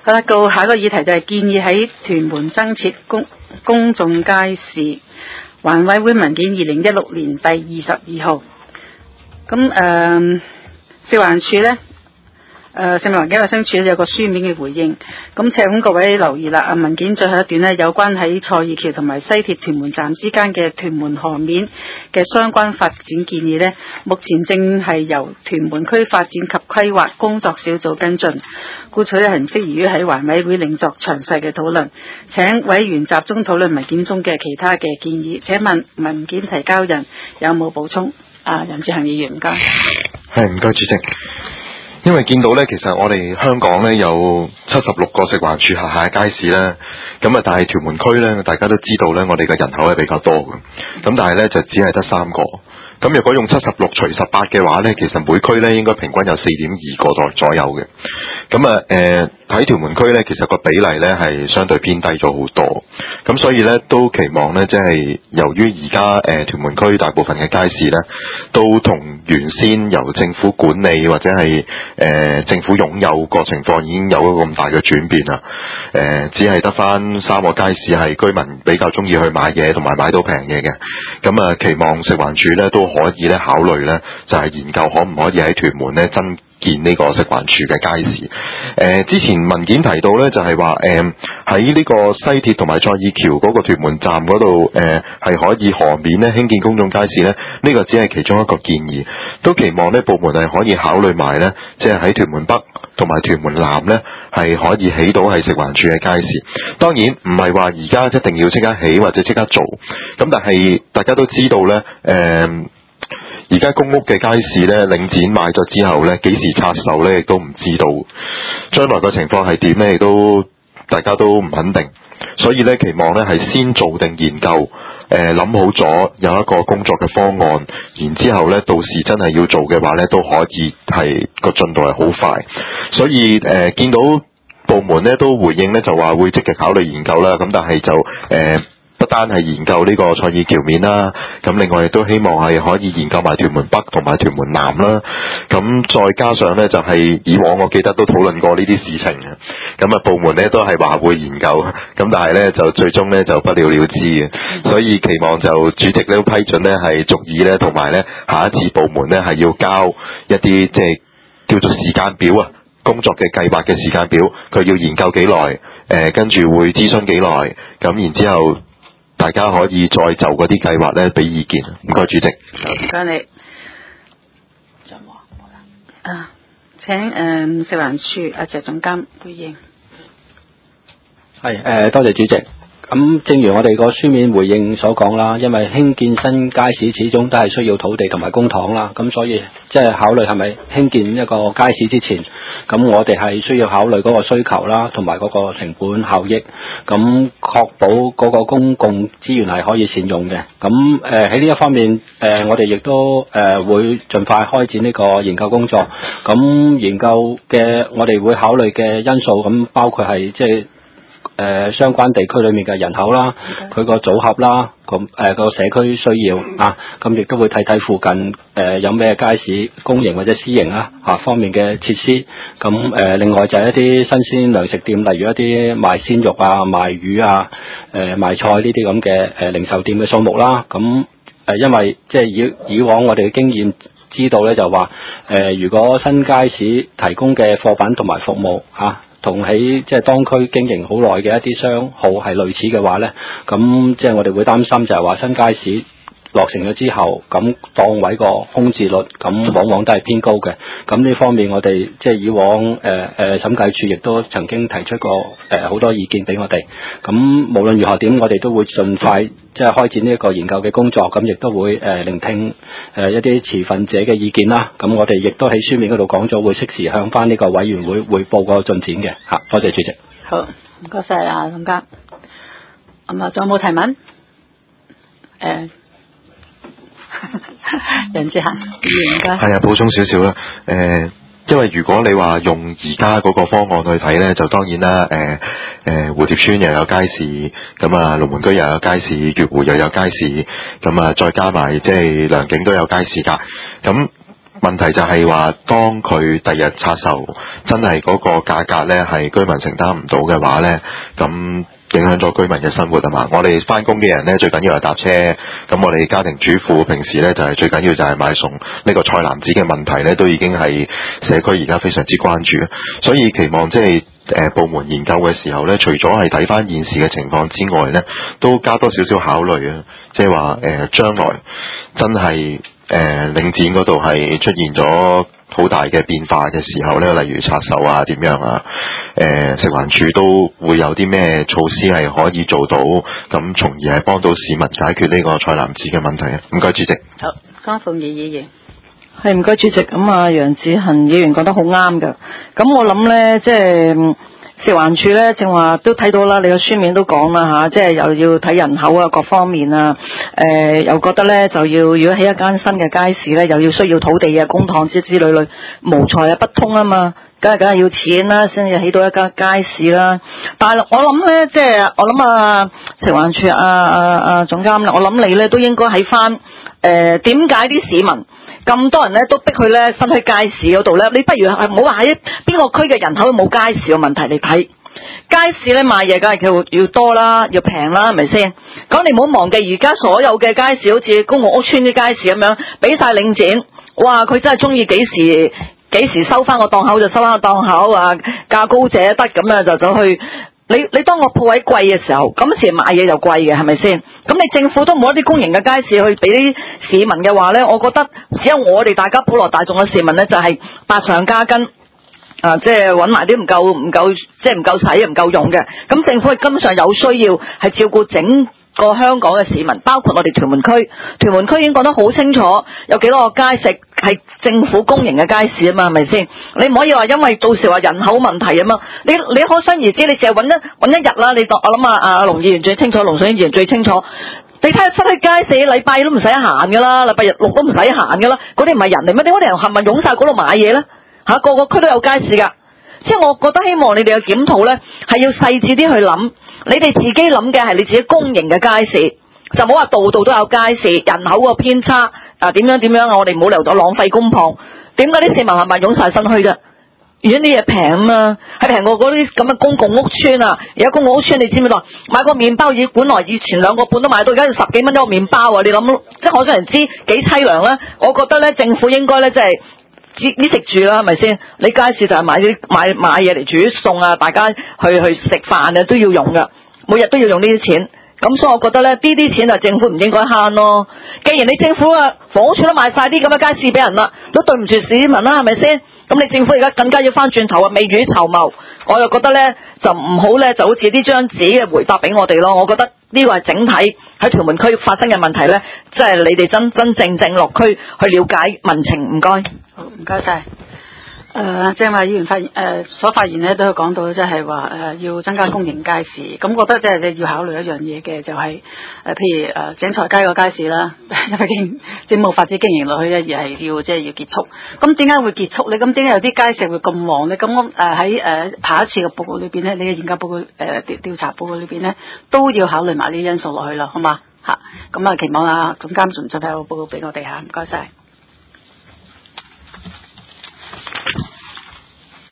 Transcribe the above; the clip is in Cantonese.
好啦，下一個議題就係建議喺屯門增設公眾街市，環委會文件2016年第22號。咁食環署呢，食物環境衛生署有個書面嘅回應。咁請各位留意啦，文件最後一段呢，有關喺蔡意橋同埋西鐵屯門站之間嘅屯門河面嘅相關發展建議呢，目前正係由屯門區發展及規劃工作小組跟進，故取係唔適宜於喺環委會另作詳細嘅討論。請委員集中討論文件中嘅其他嘅建議。請問文件提交人有冇補充？任志恒議員，唔該。 係，唔該主席。因為見到咧，其實我哋香港咧有76個食環署轄下嘅街市咧，咁啊，但係屯門區咧，大家都知道咧，我哋嘅人口係比較多嘅，咁但係咧就只係得3個。咁如果用76除18嘅話咧，其實每區咧應該平均有4.2個左右嘅。咁啊，喺屯門區咧，其實個比例咧係相對偏低咗好多。咁所以咧都期望咧，即係由於而家屯門區大部分嘅街市咧，都同原先由政府管理或者係政府擁有個情況已經有一個咁大嘅轉變啦。只係得翻3個街市係居民比較中意去買嘢同埋買到平嘢嘅。咁啊，期望食環署咧都可以咧考慮咧，就係研究可唔可以喺屯門咧增建呢個食環署嘅街市。之前文件提到咧，就係話喺呢個西鐵同埋蔡意橋嗰個屯門站嗰度係可以河面咧興建公眾街市咧，呢個只係其中一個建議，都期望咧部門係可以考慮埋咧，即係喺屯門北同埋屯門南咧係可以起到係食環署嘅街市。當然唔係話而家一定要即刻起或者即刻做，咁但係大家都知道咧，而家公屋嘅街市咧，領展買咗之後咧，幾時拆售咧，亦都唔知道。將來嘅情況係點咧，亦都大家都唔肯定。所以咧，期望咧係先做定研究，諗好咗有一個工作嘅方案，然之後咧，到時真係要做嘅話咧，都可以係個進度係好快。所以見到部門咧都回應咧，就話會積極考慮研究啦。咁但係就不單係研究呢個蔡意橋面啦，咁另外亦都希望係可以研究埋屯門北同埋屯門南啦。咁再加上呢，就係以往我記得都討論過呢啲事情嘅，咁啊部門呢都係話會研究，咁但係呢就最終呢就不了了之嘅。所以期望就主席呢批准呢係逐意呢，同埋呢下一次部門呢係要交一啲即係叫做時間表啊，工作嘅計劃嘅時間表，佢要研究幾耐，跟住會諮詢幾耐，咁然之後大家可以再就嗰啲計劃咧俾意見。唔該主席。 唔該你。仲有冇啦？請食環署謝總監回應。 係多謝主席。咁正如我哋個書面回應所講啦，因為興建新街市始終都係需要土地同埋公帑啦，咁所以即係考慮係咪興建一個街市之前，咁我哋係需要考慮嗰個需求啦，同埋嗰個成本效益，咁確保嗰個公共資源係可以善用嘅。咁喺呢一方面，我哋亦都會盡快開展呢個研究工作。咁研究嘅我哋會考慮嘅因素，咁包括係即係相關地區裏面嘅人口啦，佢個組合啦，個社區需要啊，咁亦都會睇睇附近有咩街市公營或者私營啦方面嘅設施。咁另外就係一啲新鮮糧食店，例如一啲賣鮮肉啊、賣魚啊、賣菜呢啲咁嘅零售店嘅數目啦。咁因為即係以往我哋嘅經驗知道咧，就話如果新街市提供嘅貨品同埋服務同喺即係當區經營好耐嘅一啲商號係類似嘅話咧，咁即係我哋會擔心就係話新街市落成咗之後，咁檔位個空置率咁往往都係偏高嘅。咁呢方面我哋即係以往審計署亦都曾經提出過好多意見俾我哋。咁無論如何點，我哋都會盡快即係開展呢一個研究嘅工作，咁亦都會聆聽一啲持份者嘅意見啦。咁我哋亦都喺書面嗰度講咗，會適時向翻呢個委員會匯報個進展嘅。多謝主席。 好，唔該晒啊，總監。咁仲有冇提問？任志恒議員， 係啊，補充少少啦。因為如果你話用而家嗰個方案去睇咧，就當然啦。蝴蝶村又有街市，咁啊龍門居又有街市，月湖又有街市，咁啊再加埋即係良景都有街市㗎。咁問題就係話，當佢第日拆售真係嗰個價格呢係居民承擔唔到嘅話呢，咁影響咗居民嘅生活啊嘛。我哋翻工嘅人呢，最緊要係搭車，咁我哋家庭主婦平時呢，就係最緊要就係買餸。呢個菜籃子嘅問題呢，都已經係社區而家非常之關注，所以期望即係部門研究嘅時候呢，除咗係睇翻現時嘅情況之外呢，都加多少少考慮啊，即係話將來真係領展嗰度係出現咗好大嘅變化嘅時候呢，例如拆售啊點樣啊，食環署都會有啲咩措施係可以做到，咁從而係幫到市民解決呢個菜籃子嘅問題啊。唔該主席。 好，江鳳儀議員。 係唔該主席，咁啊楊子恒議員講得好啱噶。咁我諗呢，即係食環署呢，正話都睇到啦，你個書面都講啦吓，即係又要睇人口啊，各方面啊，又覺得呢，就要如果起一間新嘅街市呢，又要需要土地啊、公帑之類無財啊不通啊嘛，梗係要錢啦，先至起到一間街市啦。但係我諗呢，即係我諗啊食環署總監啦，我諗你呢都應該喺翻點解啲市民咁多人咧都逼佢咧新墟街市嗰度咧？你不如係唔好話喺邊個區嘅人口冇街市嘅問題嚟睇，街市咧賣嘢梗係佢要多啦，要平啦，係咪先？咁你唔好忘記而家所有嘅街市好似公共屋邨啲街市咁樣，俾晒領展，哇！佢真係中意幾時收翻個檔口就收翻個檔口啊，價高者得咁啊，就走去。你當個鋪位貴嘅時候，咁時賣嘢就貴嘅，係咪先？咁你政府都冇一啲公營嘅街市去俾啲市民嘅話呢，我覺得只有我哋大家普羅大眾嘅市民呢，就係百上加斤，即係揾埋啲唔夠，即係唔夠使唔夠用嘅。咁政府係根本上有需要係照顧整個香港嘅市民，包括我哋屯門區。屯門區已經講得好清楚，有幾多個街市係政府公營嘅街市啊嘛，係咪先？你唔可以話因為到時話人口問題啊嘛，你可想而知，你淨係揾一日啦。我諗阿龍議員最清楚，龍水議員最清楚。你睇下新墟街市，禮拜都唔使行噶啦，禮拜日六都唔使行噶啦，嗰啲唔係人嚟咩？點解啲人係咪湧晒嗰度買嘢咧？個個區都有街市噶。即係我覺得希望你哋嘅檢討呢係要細緻啲去諗，你哋自己諗嘅係你自己公營嘅街市，就唔好話度度都有街市，人口個偏差點樣啊！我哋冇理由就浪費公帑，點解啲市民係咪湧晒新墟啫？如果啲嘢平啊嘛，係平過嗰啲咁嘅公共屋邨啊！而家公共屋邨你知唔知道？買個麵包本來以前2個半都買到，而家要10幾蚊一個麵包啊！你諗，即係可想而知幾凄涼啦！我覺得呢政府應該呢，即係呢食住啦，係咪先？你街市就係買嘢嚟煮餸啊，大家去食飯啊都要用噶，每日都要用呢啲錢。咁所以我覺得呢啲錢就政府唔應該慳咯。既然你政府房屋處都賣晒啲咁嘅街市俾人啦，都對唔住市民啦，係咪先？咁你政府而家更加要翻轉頭未雨綢繆，我就覺得呢，就唔好呢，就好似呢張紙嘅回答俾我哋咯。我覺得呢個係整體喺屯門區發生嘅問題呢，即係你哋真正落區去了解民情。唔該。 好，唔該晒。正話議員所發言咧，都有講到，即係話要增加公營街市。咁覺得即係你要考慮一樣嘢嘅，就係譬如井財街個街市啦，因為政務發展經營落去咧，而係要結束。咁點解會結束咧？咁點解有啲街市會咁旺咧？咁我喺下一次嘅報告裏邊咧，你嘅研究報告調查報告裏邊咧，都要考慮埋呢啲因素落去啦，好嘛？咁期望總監盡快有報告俾我哋嚇，唔該晒。